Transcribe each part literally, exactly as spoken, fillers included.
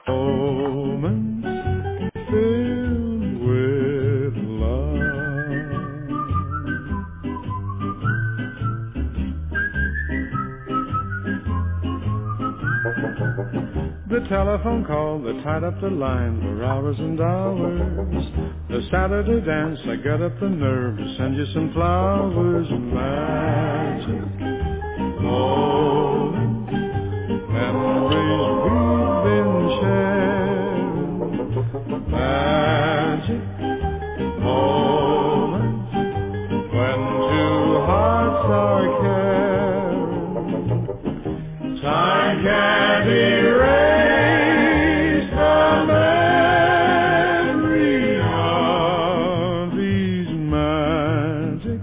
Moments filled with love. The telephone call that tied up the line for hours and hours. The Saturday dance, I got up the nerve to send you some flowers. Magic moments, memories we've been sharing. Magic moments, when two hearts are caring. Time can't erase the memory of these magic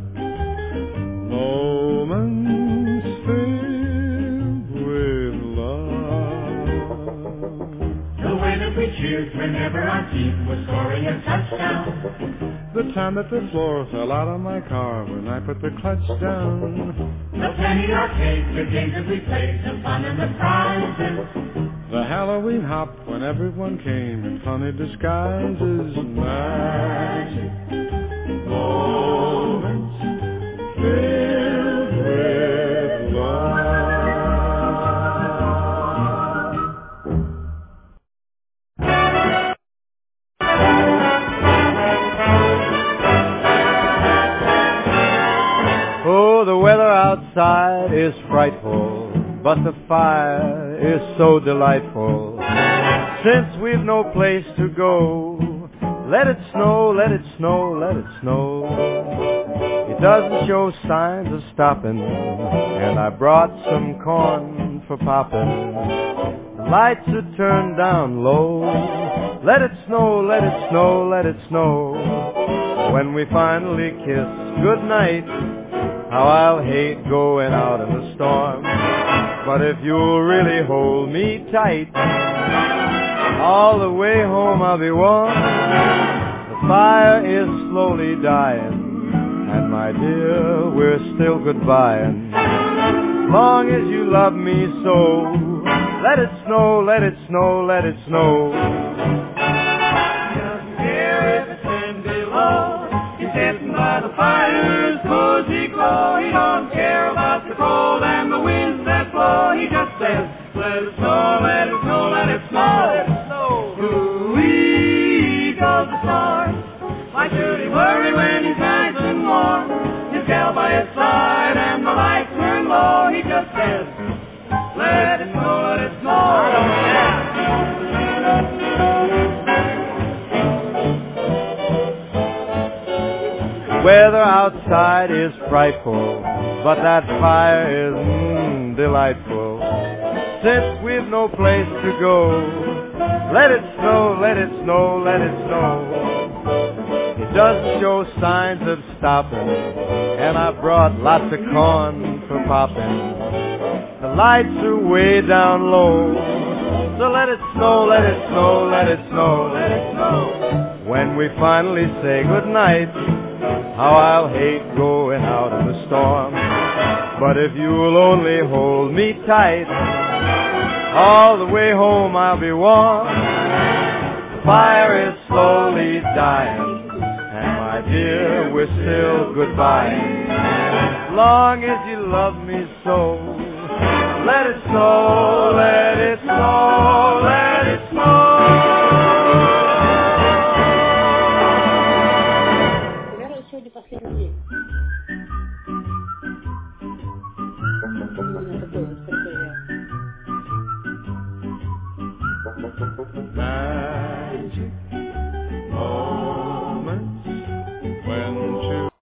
moments filled with love. The way that we cheered whenever our team was scoring a touchdown. The time that the floor fell out of my car when I put the clutch down. The penny arcade, the games that we played, the fun and the prizes. The Halloween hop when everyone came in funny disguises. Magic moments filled with love. Oh, the weather outside is frightful, but the fire is so delightful. Since we've no place to go, let it snow, let it snow, let it snow. It doesn't show signs of stopping, and I brought some corn for popping. The lights are turned down low. Let it snow, let it snow, let it snow. When we finally kiss goodnight, how I'll hate going out in the storm. But if you'll really hold me tight, all the way home I'll be warm. The fire is slowly dying, and my dear, we're still goodbying. Long as you love me so, let it snow, let it snow, let it snow. Just here at the ten below, he's sitting by the fire's cozy glow. He don't care about the cold and the winds that blow. He just says, let it snow, let it snow, let it snow, let it snow. Ooh-wee goes the storm. Why should he worry when he's nice and warm? His gal by his side and the lights turn low. He just says, let it snow, let it snow. I don't care. Weather outside is frightful, but that fire is mm, delightful. Since we've no place to go, let it snow, let it snow, let it snow. It doesn't show signs of stopping, and I brought lots of corn for popping. The lights are way down low, so let it snow, let it snow, let it snow, let it snow. When we finally say goodnight, how I'll hate going out in the storm. But if you'll only hold me tight, all the way home I'll be warm. The fire is slowly dying, and my dear, we're still goodbye. As long as you love me so, let it snow, let it snow, let it snow. Сегодня последний день. Именно такое вот стратегия. Magic